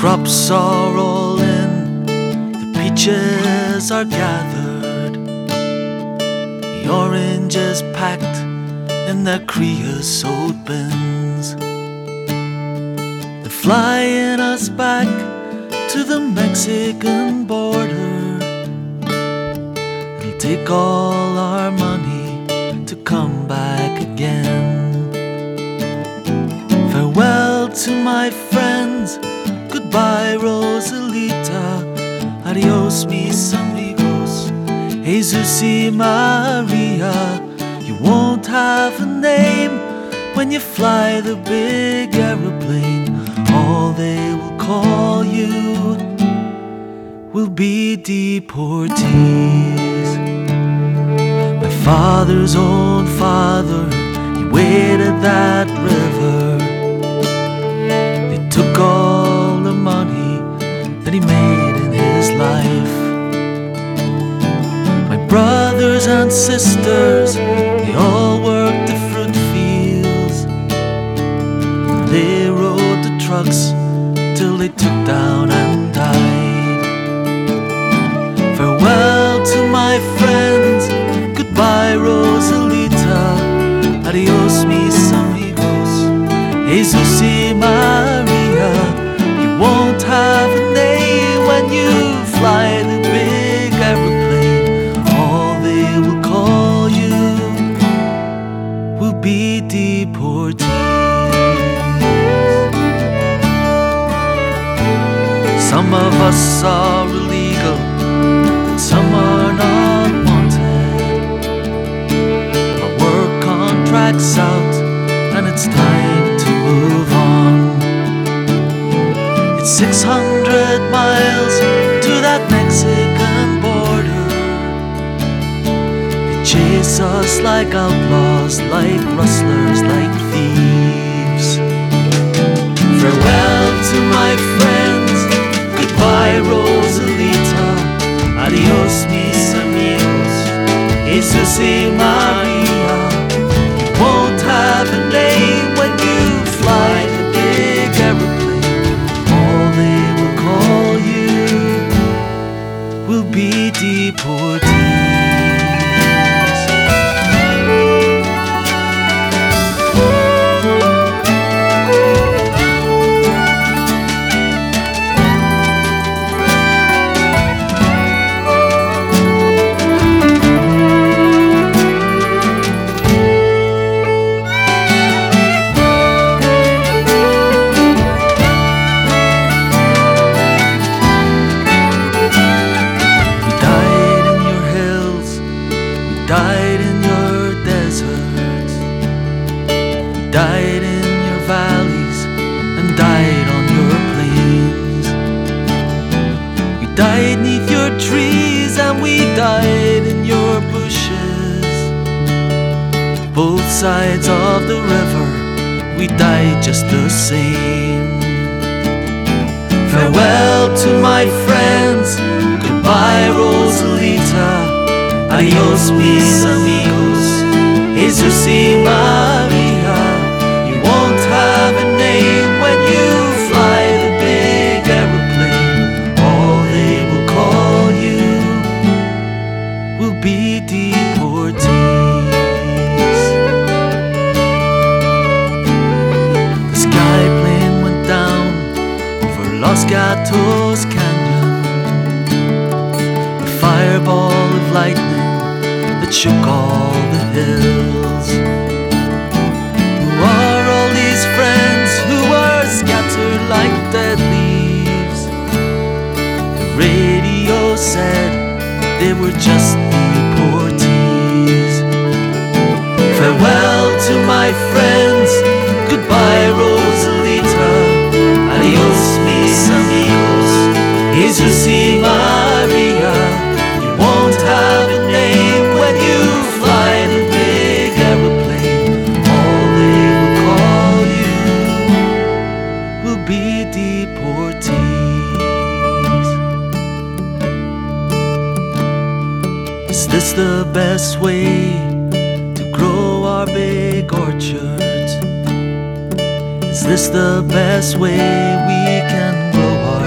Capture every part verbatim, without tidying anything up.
crops are all in, the peaches are gathered, the oranges packed in their creosote bins. They're flying us back to the Mexican border. It'll take all our money to come back again. Farewell to my friends, goodbye Rosalita, adios mis amigos, Jesus y Maria. You won't have a name when you fly the big aeroplane. All they will call you will be deportees. My father's own father, he waded that river. They took all the money that he made in his life. My brothers and sisters, they all worked the fruit fields. They rode the trucks till they took down and died. Farewell to my friends, goodbye Rosalita, adios mis amigos, Jesus y Maria. You won't have a name when you fly the big aeroplane. All they will call you will be deportees. Some of us are illegal, and some are not wanted. Our work contract's out, and it's time to move on. It's six hundred miles to that Mexican border. They chase us like outlaws, like rustlers, like thieves. Farewell to my friends, goodbye Rosalita, adios mis amigos, Jesus y Maria. You won't have a name when you fly the big aeroplane. All they will call you will be deportees. Died in your deserts, we died in your valleys, and died on your plains. We died neath your trees, and we died in your bushes. Both sides of the river, we died just the same. Farewell to my friends, goodbye Rosalita, adios mis amigos, Jesus y Maria. You won't have a name when you fly the big aeroplane. All they will call you will be deportees. The sky plane went down over Los Gatos Canyon, a fireball of lightning that shook all the hills. Who are all these friends who are scattered like dead leaves? The radio said they were just deportees. Farewell to my friends, goodbye Rosalita, adios mis amigos, Jesus y Maria. You won't have a name when you fly the big aeroplane. All they will call you will be deportees. Is this the best way to grow our big orchards? Is this the best way we can grow our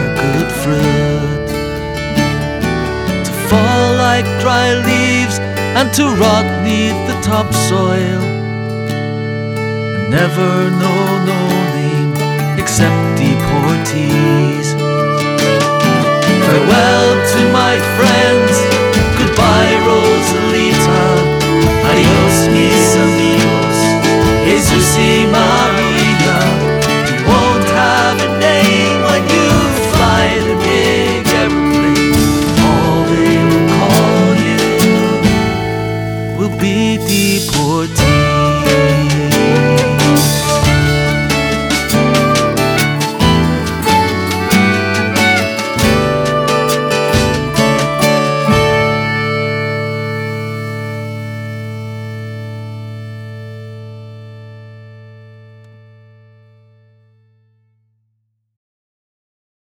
fall like dry leaves and to rot neath the topsoil, and never know no name except deportees. Farewell to my friends,